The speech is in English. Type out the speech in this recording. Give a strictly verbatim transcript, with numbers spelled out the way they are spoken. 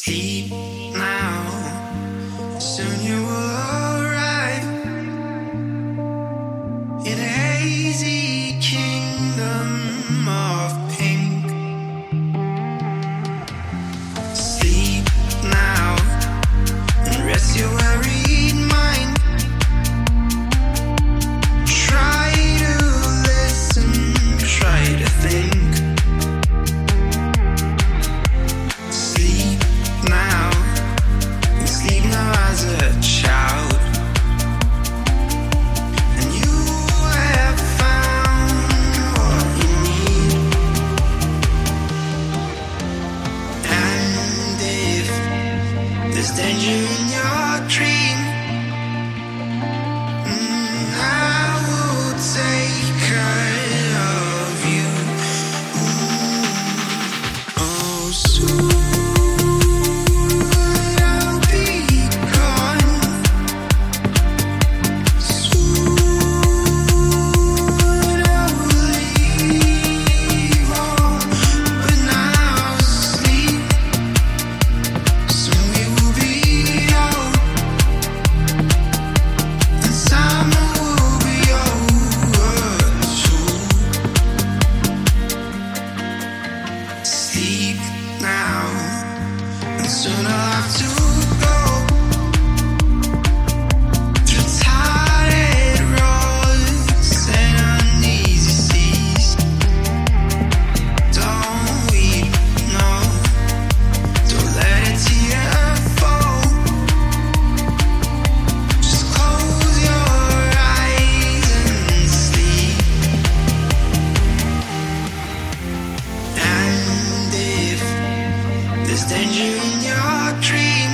Sleep now, soon you will arrive in a hazy kingdom of pink. Sleep now and rest your worried mind. Try to listen, try to think. Sleep now, and sleep now as a child. And you have found what you need. And if there's danger in your dream, mm, I will take care of you. Ooh. Oh, soon. Sleep now, and soon I'll have to go through tired roads and uneasy seas. Don't weep, no, don't let a tear fall. Just close your eyes and sleep. And if there's danger in your dreams,